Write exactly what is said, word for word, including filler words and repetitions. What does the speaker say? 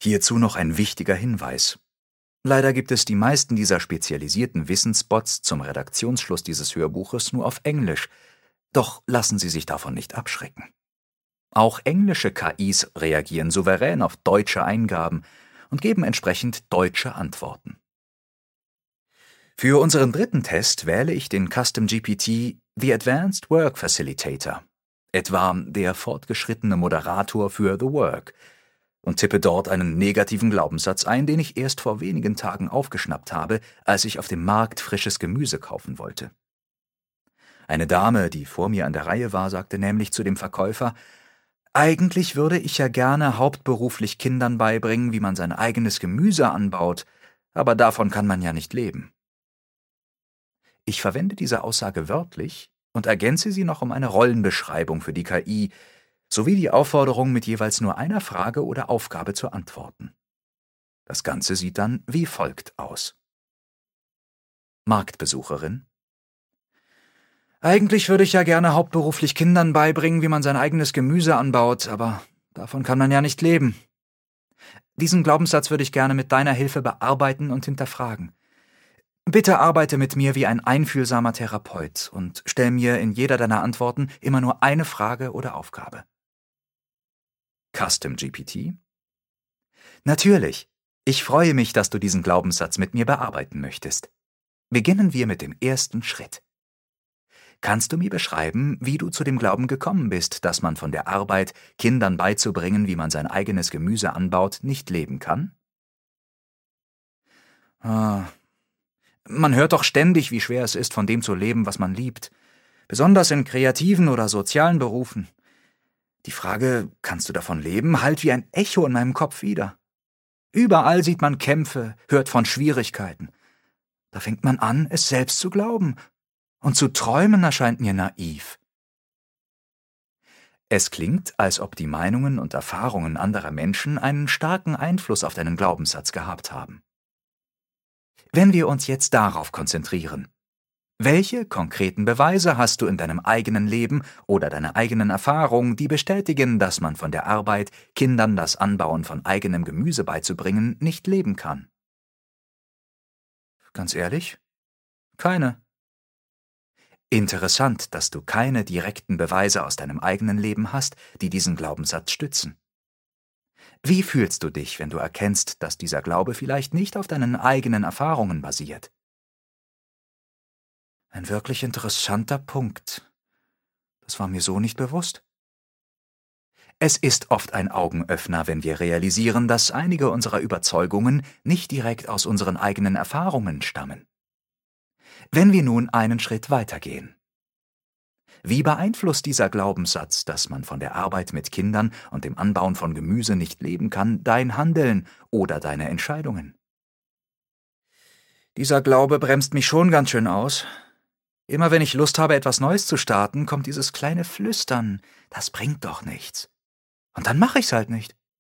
Hierzu noch ein wichtiger Hinweis. Leider gibt es die meisten dieser spezialisierten Wissensbots zum Redaktionsschluss dieses Hörbuches nur auf Englisch, doch lassen Sie sich davon nicht abschrecken. Auch englische K Is reagieren souverän auf deutsche Eingaben und geben entsprechend deutsche Antworten. Für unseren dritten Test wähle ich den Custom G P T The Advanced Work Facilitator, etwa der fortgeschrittene Moderator für The Work, und tippe dort einen negativen Glaubenssatz ein, den ich erst vor wenigen Tagen aufgeschnappt habe, als ich auf dem Markt frisches Gemüse kaufen wollte. Eine Dame, die vor mir an der Reihe war, sagte nämlich zu dem Verkäufer: »Eigentlich würde ich ja gerne hauptberuflich Kindern beibringen, wie man sein eigenes Gemüse anbaut, aber davon kann man ja nicht leben.« Ich verwende diese Aussage wörtlich und ergänze sie noch um eine Rollenbeschreibung für die K I, sowie die Aufforderung, mit jeweils nur einer Frage oder Aufgabe zu antworten. Das Ganze sieht dann wie folgt aus. Marktbesucherin: Eigentlich würde ich ja gerne hauptberuflich Kindern beibringen, wie man sein eigenes Gemüse anbaut, aber davon kann man ja nicht leben. Diesen Glaubenssatz würde ich gerne mit deiner Hilfe bearbeiten und hinterfragen. Bitte arbeite mit mir wie ein einfühlsamer Therapeut und stell mir in jeder deiner Antworten immer nur eine Frage oder Aufgabe. Custom G P T: Natürlich. Ich freue mich, dass du diesen Glaubenssatz mit mir bearbeiten möchtest. Beginnen wir mit dem ersten Schritt. Kannst du mir beschreiben, wie du zu dem Glauben gekommen bist, dass man von der Arbeit, Kindern beizubringen, wie man sein eigenes Gemüse anbaut, nicht leben kann? Ah, man hört doch ständig, wie schwer es ist, von dem zu leben, was man liebt. Besonders in kreativen oder sozialen Berufen. Die Frage, kannst du davon leben, hallt wie ein Echo in meinem Kopf wieder. Überall sieht man Kämpfe, hört von Schwierigkeiten. Da fängt man an, es selbst zu glauben. Und zu träumen erscheint mir naiv. Es klingt, als ob die Meinungen und Erfahrungen anderer Menschen einen starken Einfluss auf deinen Glaubenssatz gehabt haben. Wenn wir uns jetzt darauf konzentrieren: Welche konkreten Beweise hast du in deinem eigenen Leben oder deiner eigenen Erfahrung, die bestätigen, dass man von der Arbeit, Kindern das Anbauen von eigenem Gemüse beizubringen, nicht leben kann? Ganz ehrlich? Keine. Interessant, dass du keine direkten Beweise aus deinem eigenen Leben hast, die diesen Glaubenssatz stützen. Wie fühlst du dich, wenn du erkennst, dass dieser Glaube vielleicht nicht auf deinen eigenen Erfahrungen basiert? Ein wirklich interessanter Punkt. Das war mir so nicht bewusst. Es ist oft ein Augenöffner, wenn wir realisieren, dass einige unserer Überzeugungen nicht direkt aus unseren eigenen Erfahrungen stammen. Wenn wir nun einen Schritt weitergehen. Wie beeinflusst dieser Glaubenssatz, dass man von der Arbeit mit Kindern und dem Anbauen von Gemüse nicht leben kann, dein Handeln oder deine Entscheidungen? Dieser Glaube bremst mich schon ganz schön aus. Immer wenn ich Lust habe, etwas Neues zu starten, kommt dieses kleine Flüstern: Das bringt doch nichts. Und dann mache ich's halt nicht.